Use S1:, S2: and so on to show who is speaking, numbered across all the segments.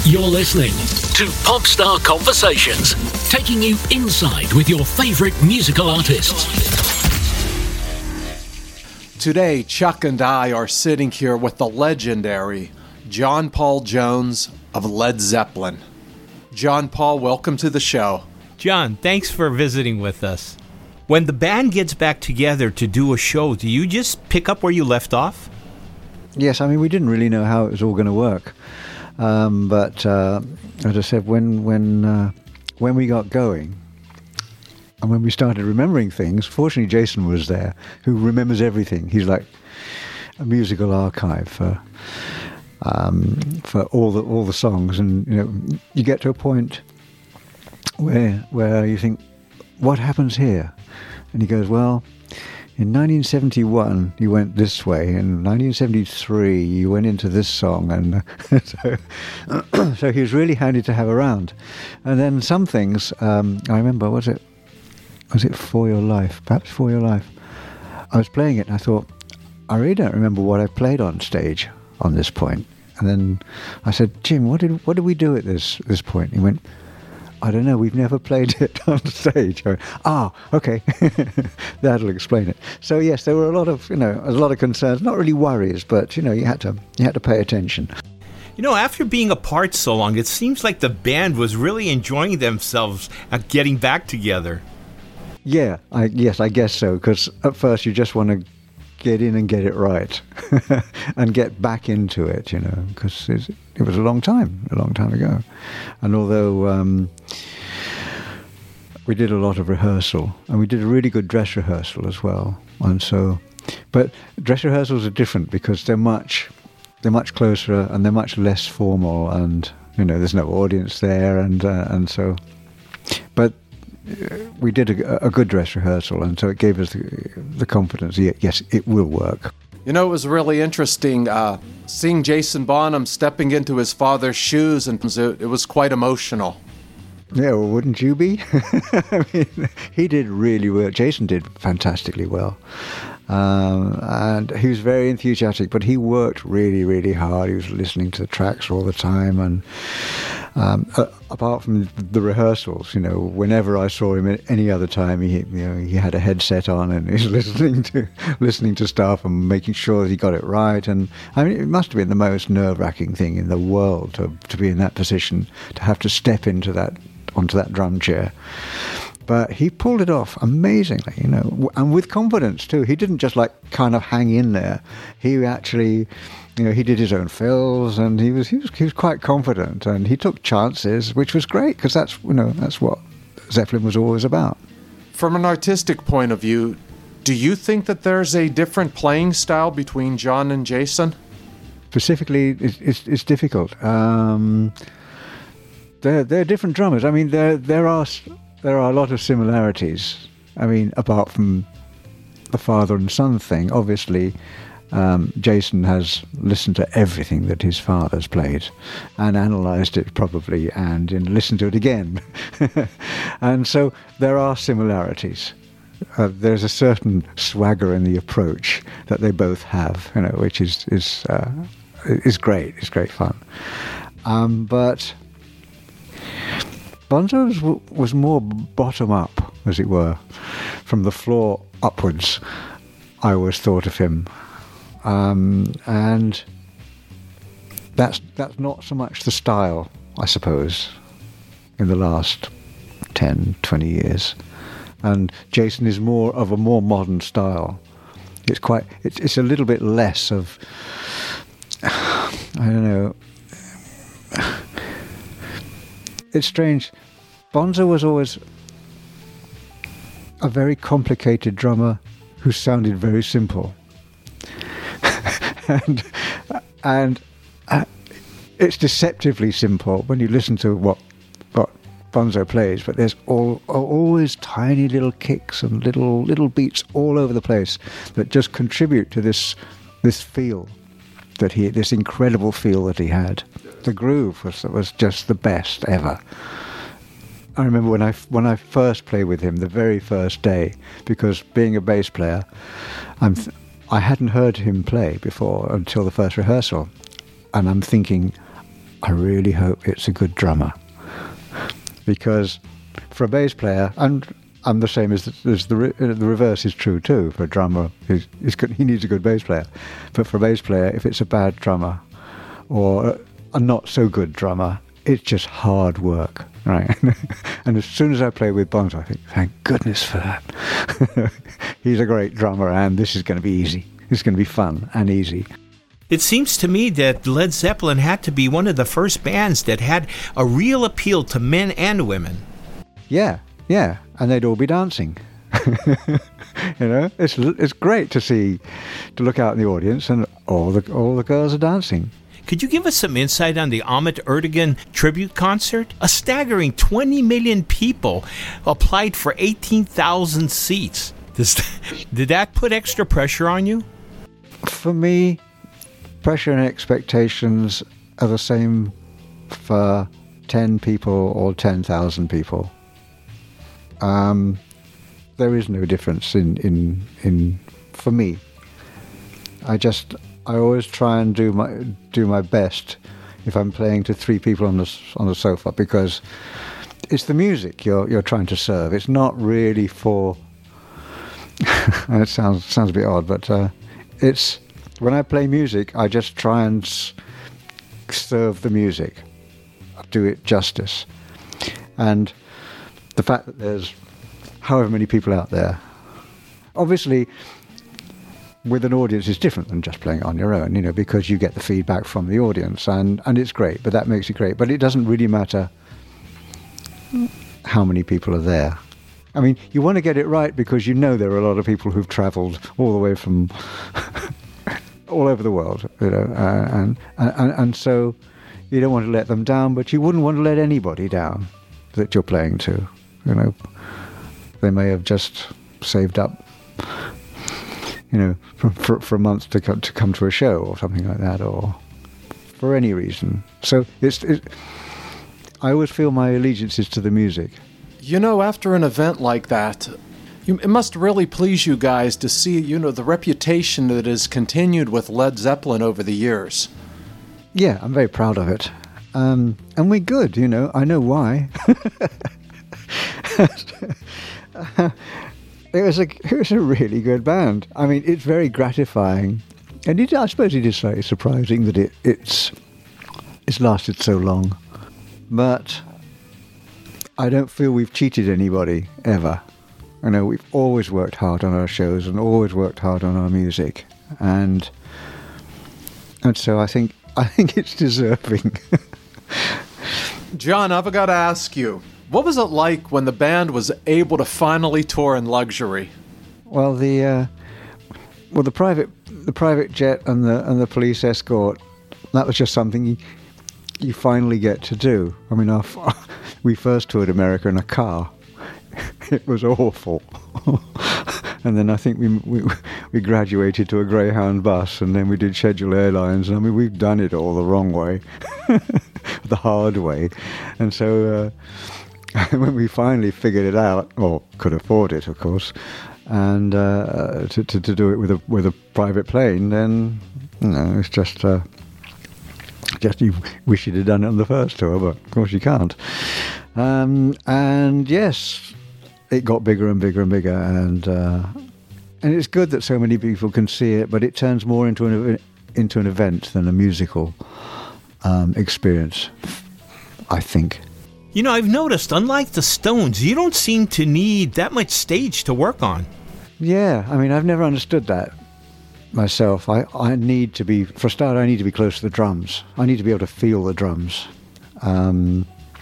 S1: You're listening to Popstar Conversations, taking you inside with your favorite musical artists.
S2: Today, Chuck and I are sitting here with the legendary John Paul Jones of Led Zeppelin. John Paul, welcome to the show.
S3: John, thanks for visiting with us. When the band gets back together to do a show, do you just pick up where you left off?
S4: Yes, I mean, we didn't really know how it was all going to work. But as I said, when we got going and when we started remembering things, fortunately Jason was there, who remembers everything. He's like a musical archive for all the songs, and you get to a point where you think, what happens here? And he goes, well, in 1971 you went this way, in 1973 you went into this song, and so he was really handy to have around. And then some things, I remember, was it For Your Life? Perhaps For Your Life. I was playing it and I thought, I really don't remember what I played on stage on this point. And then I said, Jim, what did we do at this point? He went, I don't know, we've never played it on stage. I went, okay, that'll explain it. So yes, there were a lot of concerns, not really worries, but you had to pay attention.
S3: After being apart so long, it seems like the band was really enjoying themselves at getting back together.
S4: Yeah, I guess so, because at first you just want to get in and get it right and get back into it, because it was a long time ago. And although we did a lot of rehearsal, and we did a really good dress rehearsal as well, and so, but dress rehearsals are different because they're much closer and they're much less formal, and there's no audience there, and so, but we did a good dress rehearsal, and so it gave us the confidence. Yes, it will work.
S2: It was really interesting seeing Jason Bonham stepping into his father's shoes, and it was quite emotional.
S4: Yeah, well, wouldn't you be? I mean, he did really well. Jason did fantastically well. And he was very enthusiastic, but he worked really, really hard. He was listening to the tracks all the time, and apart from the rehearsals, whenever I saw him at any other time, he had a headset on and he was listening to stuff and making sure that he got it right. And I mean, it must have been the most nerve-wracking thing in the world to be in that position, to have to step onto that drum chair. But he pulled it off amazingly, and with confidence too. He didn't just kind of hang in there. He actually, he did his own fills, and he was quite confident, and he took chances, which was great, because that's what Zeppelin was always about.
S2: From an artistic point of view, do you think that there's a different playing style between John and Jason?
S4: Specifically, it's difficult. They're different drummers. I mean, there are a lot of similarities. I mean, apart from the father and son thing, obviously, Jason has listened to everything that his father's played and analysed it probably and listened to it again. And so there are similarities. There's a certain swagger in the approach that they both have, which is great. It's great fun. But Bonzo was more bottom up, as it were, from the floor upwards. I always thought of him, and that's not so much the style, I suppose, in the last 10, 20 years. And Jason is more of a more modern style. It's a little bit less of, I don't know. It's strange. Bonzo was always a very complicated drummer who sounded very simple, and it's deceptively simple when you listen to what Bonzo plays. But there's always tiny little kicks and little beats all over the place that just contribute to this feel this incredible feel that he had. The groove was just the best ever. I remember when I first played with him, the very first day, because being a bass player, I hadn't heard him play before until the first rehearsal, and I'm thinking, I really hope it's a good drummer. Because for a bass player, and I'm the same as the reverse is true too, for a drummer, he needs a good bass player. But for a bass player, if it's a bad drummer or a not so good drummer, it's just hard work, right? And as soon as I play with Bonzo, I think, thank goodness for that. He's a great drummer, and this is going to be easy. It's going to be fun and easy.
S3: It seems to me that Led Zeppelin had to be one of the first bands that had a real appeal to men and women.
S4: Yeah, and they'd all be dancing. It's great to look out in the audience, and all the girls are dancing.
S3: Could you give us some insight on the Ahmet Ertegun tribute concert? A staggering 20 million people applied for 18,000 seats. Did that put extra pressure on you?
S4: For me, pressure and expectations are the same for 10 people or 10,000 people. There is no difference in for me. I always try and do my best if I'm playing to 3 people on the sofa, because it's the music you're trying to serve. It's not really for. It sounds a bit odd, but it's when I play music, I just try and serve the music, do it justice, and the fact that there's however many people out there, obviously. With an audience is different than just playing it on your own, because you get the feedback from the audience, and it's great, but that makes it great. But it doesn't really matter how many people are there. I mean, you want to get it right because there are a lot of people who've travelled all the way from all over the world, and so you don't want to let them down, but you wouldn't want to let anybody down that you're playing to. They may have just saved up. For months to come to a show or something like that, or for any reason. So I always feel my allegiance is to the music.
S2: After an event like that, it must really please you guys to see, the reputation that has continued with Led Zeppelin over the years.
S4: Yeah, I'm very proud of it. And we're good, I know why. It was a really good band. I mean, it's very gratifying, and I suppose it is slightly surprising that it's lasted so long. But I don't feel we've cheated anybody ever. We've always worked hard on our shows and always worked hard on our music, and so I think it's deserving.
S2: John, I've got to ask you. What was it like when the band was able to finally tour in luxury?
S4: Well, the private jet and the police escort, that was just something you finally get to do. I mean, we first toured America in a car. It was awful. And then I think we graduated to a Greyhound bus, and then we did scheduled airlines. I mean, we've done it all the wrong way, the hard way, and so. When we finally figured it out, or could afford it, of course, and to do it with a private plane, then it's just you wish you'd have done it on the first tour, but of course you can't. And yes, it got bigger and bigger and bigger, and it's good that so many people can see it, but it turns more into an event than a musical experience, I think.
S3: I've noticed, unlike the Stones, you don't seem to need that much stage to work on.
S4: Yeah, I mean, I've never understood that myself. I need to be, for a start, I need to be close to the drums. I need to be able to feel the drums. And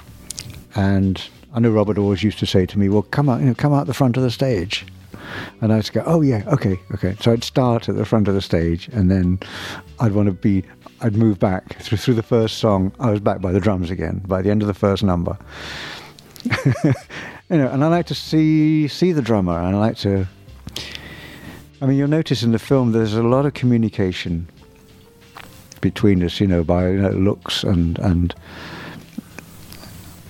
S4: I know Robert always used to say to me, well, come out the front of the stage. And I'd go, oh yeah, okay. So I'd start at the front of the stage, and then I'd move back through the first song. I was back by the drums again by the end of the first number. And I like to see the drummer, and I like to. I mean, you'll notice in the film there's a lot of communication between us, by looks and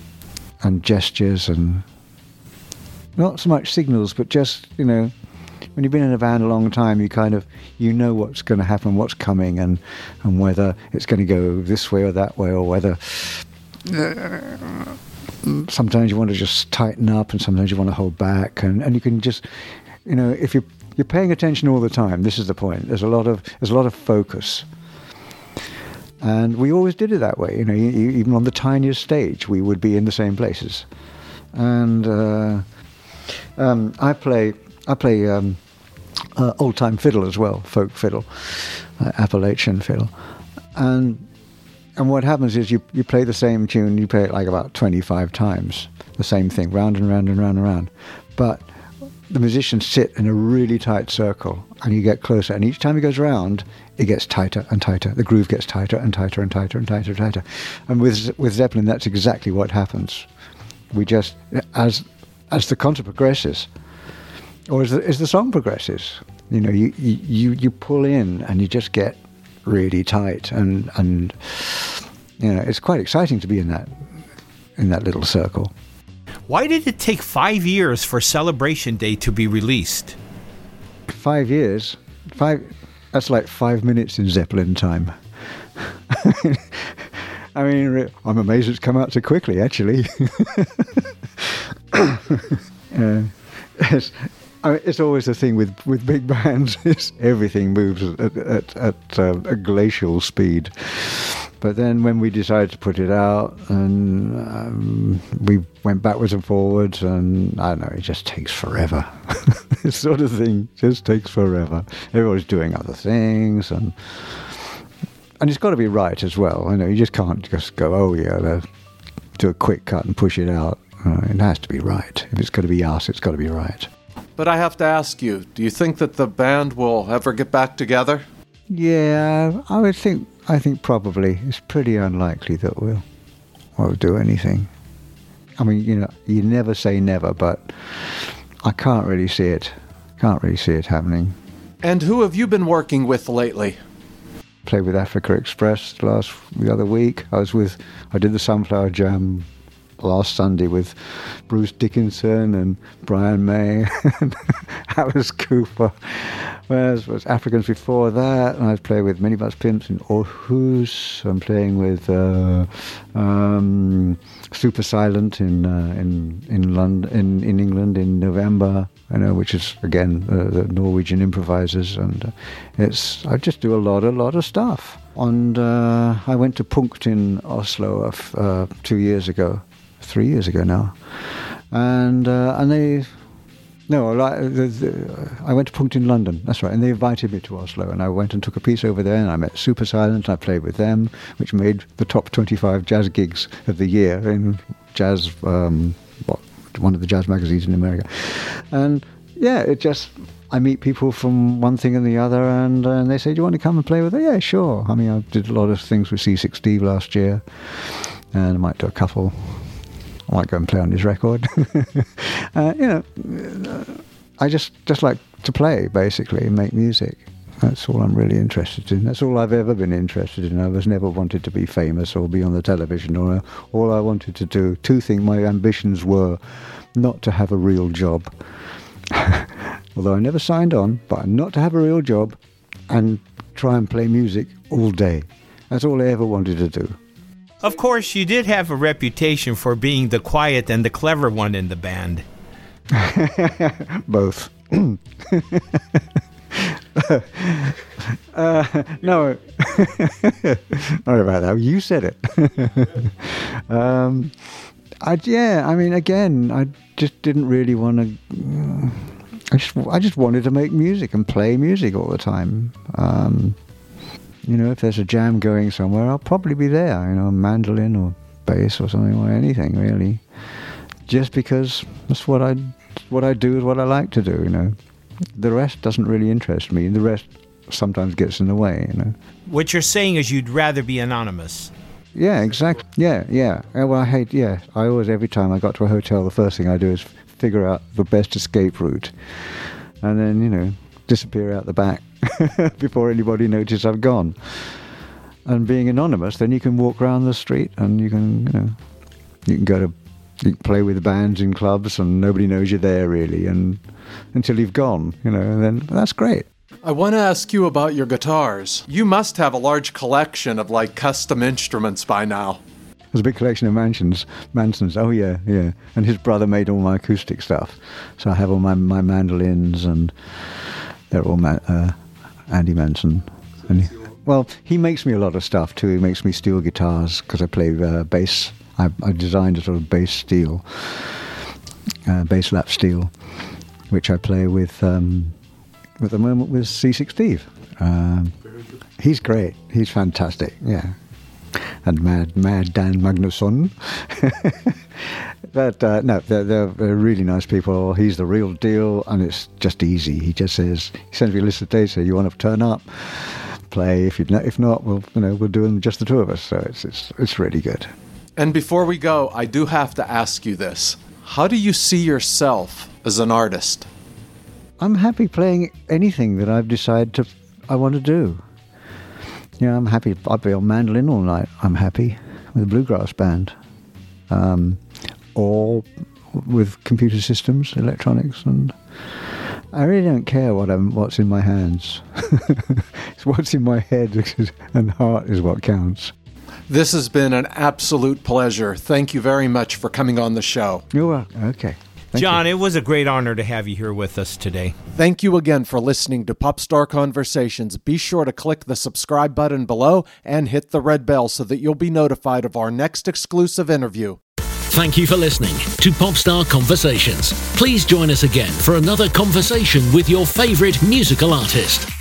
S4: gestures, and not so much signals, but just when you've been in a band a long time, you know what's going to happen, what's coming, and whether it's going to go this way or that way, or whether sometimes you want to just tighten up, and sometimes you want to hold back, and you can just, if you're paying attention all the time. This is the point. There's a lot of focus. And we always did it that way. Even on the tiniest stage, we would be in the same places. And I play old-time fiddle as well, folk fiddle, Appalachian fiddle. And what happens is you play the same tune, you play it like about 25 times, the same thing, round and round and round and round. But the musicians sit in a really tight circle, and you get closer, and each time it goes round, it gets tighter and tighter. The groove gets tighter and tighter and tighter and tighter and tighter. And with Zeppelin, that's exactly what happens. We just, as the concert progresses, or as the song progresses, you pull in, and you just get really tight, and it's quite exciting to be in that little circle.
S3: Why did it take 5 years for Celebration Day to be released?
S4: 5 years? That's like 5 minutes in Zeppelin time. I mean, I'm amazed it's come out so quickly, actually. It's always the thing with big bands. Everything moves at a glacial speed. But then when we decided to put it out, and we went backwards and forwards, and I don't know, it just takes forever. This sort of thing just takes forever. Everybody's doing other things, and it's got to be right as well. You just can't just go, oh yeah, do a quick cut and push it out. It has to be right. If it's going to be us, it's got to be right.
S2: But I have to ask you, do you think that the band will ever get back together?
S4: Yeah, I think probably. It's pretty unlikely that we'll do anything. I mean, you never say never, but I can't really see it. Can't really see it happening.
S2: And who have you been working with lately?
S4: Played with Africa Express the other week. I did the Sunflower Jam last Sunday with Bruce Dickinson and Brian May and Alice Cooper. Whereas was Africans before that, and I was playing with Minibus Pimps in Aarhus. I'm playing with Super Silent in London, in England in November. Which is again the Norwegian improvisers, and I just do a lot of stuff. And I went to Punkt in Oslo 2 years ago. 3 years ago now, and I went to Punkt in London. That's right, and they invited me to Oslo, and I went and took a piece over there, and I met Super Silent. And I played with them, which made the top 25 jazz gigs of the year in jazz. One of the jazz magazines in America, and yeah, I meet people from one thing and the other, and they say, "Do you want to come and play with it?" Yeah, sure. I mean, I did a lot of things with C6 Steve last year, and I might do a couple. I might go and play on his record. I just like to play, basically, and make music. That's all I'm really interested in. That's all I've ever been interested in. I was never wanted to be famous or be on the television. All I wanted to do, my ambitions were not to have a real job. Although I never signed on, but not to have a real job and try and play music all day. That's all I ever wanted to do.
S3: Of course, you did have a reputation for being the quiet and the clever one in the band.
S4: Both. No. Sorry about that. You said it. I just didn't really want to. I just wanted to make music and play music all the time. If there's a jam going somewhere, I'll probably be there. Mandolin or bass or something, or anything really. Just because that's what I do is what I like to do. The rest doesn't really interest me. The rest sometimes gets in the way.
S3: What you're saying is you'd rather be anonymous.
S4: Yeah, exactly. Yeah. Well, I always, every time I got to a hotel, the first thing I do is figure out the best escape route, and then disappear out the back before anybody notices I've gone. And being anonymous, then you can walk around the street, and you can go to You play with the bands in clubs and nobody knows you're there really, and until you've gone, and then that's great.
S2: I want to ask you about your guitars. You must have a large collection of custom instruments by now.
S4: There's a big collection of Mansons. Oh yeah. And his brother made all my acoustic stuff, so I have all my mandolins, and they're all Andy Manson. And he makes me a lot of stuff too. He makes me steel guitars because I play bass. I designed a sort of bass steel, bass lap steel, which I play with at the moment with C6 Steve. He's great. He's fantastic. Yeah. And Mad Dan Magnusson. But no, they're really nice people. He's the real deal, and it's just easy. He just says, he sends me a list of dates. So you want to turn up, play. If not, we'll do them just the two of us. So it's really good.
S2: And before we go, I do have to ask you this: how do you see yourself as an artist?
S4: I'm happy playing anything that I've decided I want to do. I'm happy. I'll be on mandolin all night. I'm happy with a bluegrass band, or with computer systems, electronics, and I really don't care what's in my hands. It's what's in my head and heart is what counts.
S2: This has been an absolute pleasure. Thank you very much for coming on the show.
S4: You're welcome. Okay.
S3: John, it was a great honor to have you here with us today.
S2: Thank you again for listening to Popstar Conversations. Be sure to click the subscribe button below and hit the red bell so that you'll be notified of our next exclusive interview.
S1: Thank you for listening to Popstar Conversations. Please join us again for another conversation with your favorite musical artist.